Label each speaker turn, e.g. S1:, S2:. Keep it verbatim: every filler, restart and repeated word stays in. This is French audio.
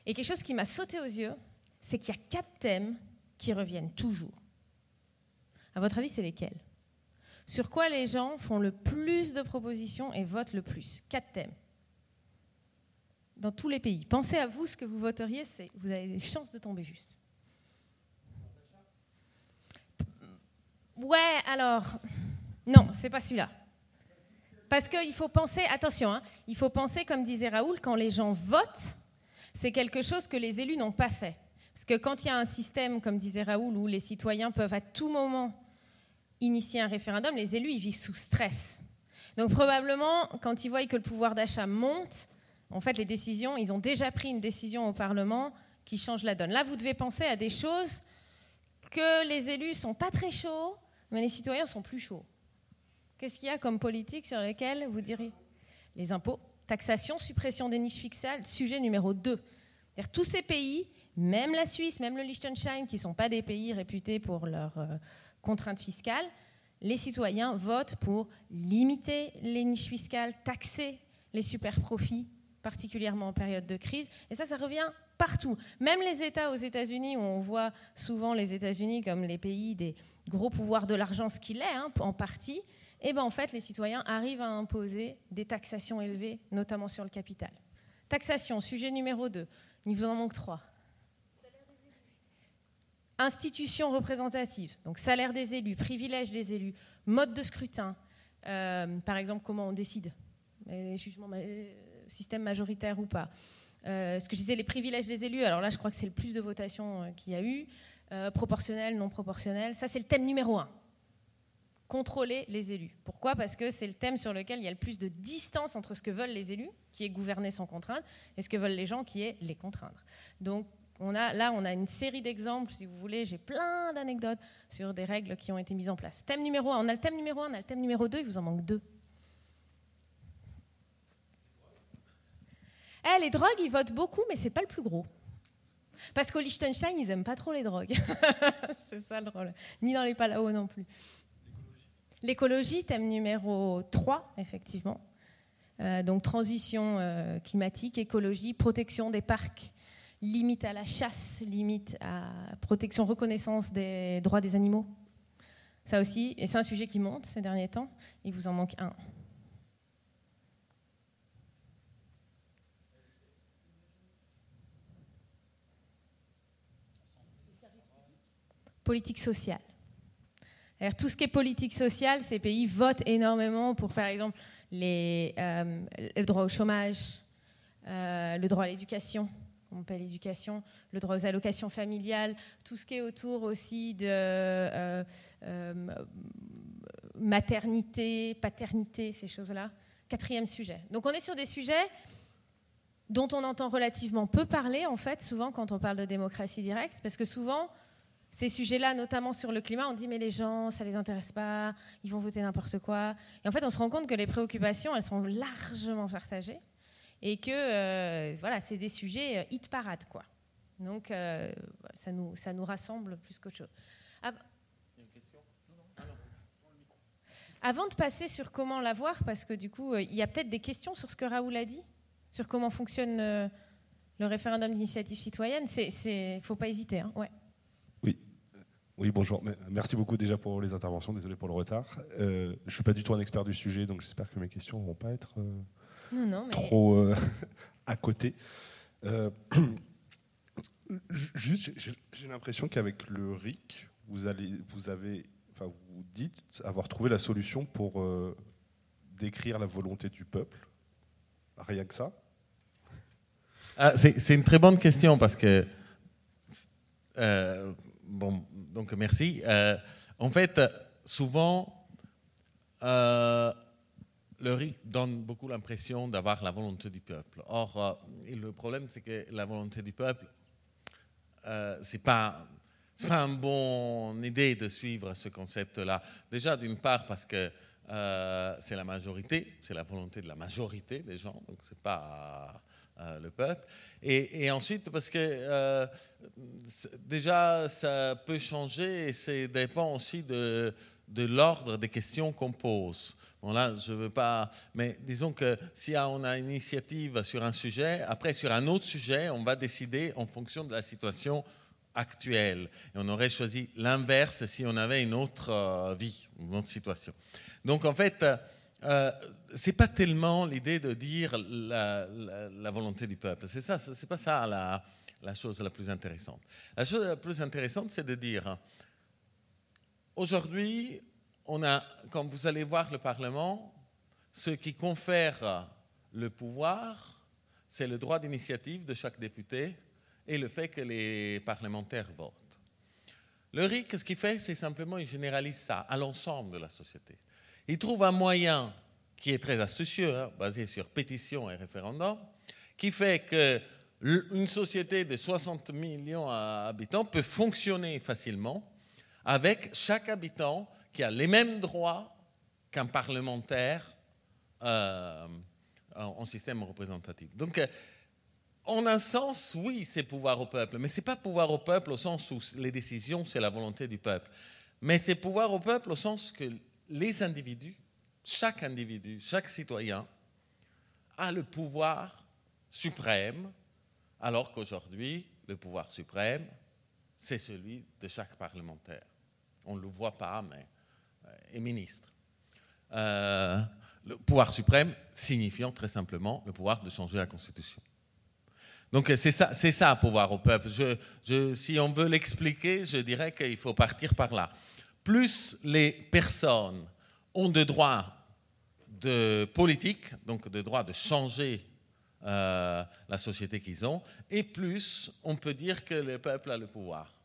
S1: Et quelque chose qui m'a sauté aux yeux, c'est qu'il y a quatre thèmes qui reviennent toujours. À votre avis, c'est lesquels ? Sur quoi les gens font le plus de propositions et votent le plus ? Quatre thèmes. Dans tous les pays. Pensez à vous, ce que vous voteriez, c'est, vous avez des chances de tomber juste. Ouais, alors, non, c'est pas celui-là. Parce qu'il faut penser, attention, hein, il faut penser, comme disait Raoul, quand les gens votent, c'est quelque chose que les élus n'ont pas fait. Parce que quand il y a un système, comme disait Raoul, où les citoyens peuvent à tout moment initier un référendum, les élus, ils vivent sous stress. Donc probablement, quand ils voient que le pouvoir d'achat monte, en fait, les décisions, ils ont déjà pris une décision au Parlement qui change la donne. Là, vous devez penser à des choses que les élus ne sont pas très chauds, mais les citoyens sont plus chauds. Qu'est-ce qu'il y a comme politique sur lesquelles vous direz ? Les impôts, taxation, suppression des niches fiscales, sujet numéro deux. C'est-à-dire tous ces pays, même la Suisse, même le Liechtenstein, qui ne sont pas des pays réputés pour leurs euh, contraintes fiscales, les citoyens votent pour limiter les niches fiscales, taxer les super-profits, particulièrement en période de crise. Et ça, ça revient partout. Même les États aux États-Unis, où on voit souvent les États-Unis comme les pays des gros pouvoirs de l'argent, ce qu'il est, hein, en partie, et ben en fait, les citoyens arrivent à imposer des taxations élevées, notamment sur le capital. Taxation, sujet numéro deux. Il vous en manque trois. Institutions représentatives, donc salaire des élus, privilèges des élus, mode de scrutin, euh, par exemple, comment on décide, les jugements, système majoritaire ou pas. Euh, ce que je disais, les privilèges des élus, alors là, je crois que c'est le plus de votations euh, qu'il y a eu, euh, proportionnel, non proportionnel, ça c'est le thème numéro un. Contrôler les élus. Pourquoi ? Parce que c'est le thème sur lequel il y a le plus de distance entre ce que veulent les élus, qui est gouverner sans contrainte, et ce que veulent les gens, qui est les contraindre. Donc on a, là, on a une série d'exemples, si vous voulez, j'ai plein d'anecdotes sur des règles qui ont été mises en place. Thème numéro un, on a le thème numéro un, on a le thème numéro deux, il vous en manque deux. Eh, les drogues, ils votent beaucoup, mais c'est pas le plus gros. Parce qu'au Liechtenstein, ils n'aiment pas trop les drogues. C'est ça le drôle. Ni dans les Palao non plus. L'écologie, thème numéro trois, effectivement. Euh, donc transition euh, climatique, écologie, protection des parcs, limite à la chasse, limite à protection, reconnaissance des droits des animaux. Ça aussi, et c'est un sujet qui monte ces derniers temps. Il vous en manque un. Politique sociale. Alors, tout ce qui est politique sociale, ces pays votent énormément pour, par exemple, les, euh, le droit au chômage, euh, le droit à l'éducation, on appelle l'éducation, le droit aux allocations familiales, tout ce qui est autour aussi de euh, euh, maternité, paternité, ces choses-là. Quatrième sujet. Donc, on est sur des sujets dont on entend relativement peu parler, en fait, souvent quand on parle de démocratie directe, parce que souvent, ces sujets-là, notamment sur le climat, on dit mais les gens, ça les intéresse pas, ils vont voter n'importe quoi. Et en fait, on se rend compte que les préoccupations, elles sont largement partagées et que euh, voilà, c'est des sujets euh, hit parade, quoi. Donc euh, ça nous ça nous rassemble plus qu'autre chose. Av- Il y a une question ? Non, non. Ah, non. Avant de passer sur comment l'avoir, parce que du coup, euh, il y a peut-être des questions sur ce que Raoul a dit, sur comment fonctionne euh, le référendum d'initiative citoyenne. C'est c'est faut pas hésiter, hein. Ouais.
S2: Oui. Oui, bonjour. Merci beaucoup déjà pour les interventions. Désolé pour le retard. Euh, je ne suis pas du tout un expert du sujet, donc j'espère que mes questions ne vont pas être euh,
S1: non, non, mais...
S2: trop euh, à côté. Euh, juste, j'ai, j'ai l'impression qu'avec le R I C, vous, allez, vous, avez, enfin, vous dites avoir trouvé la solution pour euh, décrire la volonté du peuple. Rien que ça.
S3: Ah, c'est, c'est une très bonne question parce que... Euh, Bon, donc merci. Euh, en fait, souvent, euh, le R I C donne beaucoup l'impression d'avoir la volonté du peuple. Or, euh, le problème, c'est que la volonté du peuple, euh, c'est pas, c'est pas une bonne idée de suivre ce concept-là. Déjà, d'une part, parce que euh, c'est la majorité, c'est la volonté de la majorité des gens, donc c'est pas... Euh, le peuple, et, et ensuite parce que euh, déjà ça peut changer et ça dépend aussi de, de l'ordre des questions qu'on pose. Bon, là, je ne veux pas... Mais disons que si on a une initiative sur un sujet, après, sur un autre sujet, on va décider en fonction de la situation actuelle. Et on aurait choisi l'inverse si on avait une autre euh, vie, une autre situation. Donc, en fait, euh, ce n'est pas tellement l'idée de dire la, la, la volonté du peuple. C'est ça, c'est pas ça la, la chose la plus intéressante. La chose la plus intéressante, c'est de dire... Aujourd'hui, on a, quand vous allez voir le Parlement, ce qui confère le pouvoir, c'est le droit d'initiative de chaque député et le fait que les parlementaires votent. Le R I C, ce qu'il fait, c'est simplement qu'il généralise ça à l'ensemble de la société. Il trouve un moyen qui est très astucieux, hein, basé sur pétition et référendum, qui fait qu'une société de soixante millions d'habitants peut fonctionner facilement avec chaque habitant qui a les mêmes droits qu'un parlementaire euh, en système représentatif. Donc, euh, en un sens, oui, c'est pouvoir au peuple, mais ce n'est pas pouvoir au peuple au sens où les décisions, c'est la volonté du peuple. Mais c'est pouvoir au peuple au sens que les individus, chaque individu, chaque citoyen, a le pouvoir suprême, alors qu'aujourd'hui, le pouvoir suprême, c'est celui de chaque parlementaire. On ne le voit pas, mais euh, est ministre. Euh, le pouvoir suprême signifiant très simplement le pouvoir de changer la Constitution. Donc c'est ça, c'est ça, pouvoir au peuple. Je, je, si on veut l'expliquer, je dirais qu'il faut partir par là. Plus les personnes ont de droits de politique, donc de droits de changer euh, la société qu'ils ont, et plus on peut dire que le peuple a le pouvoir.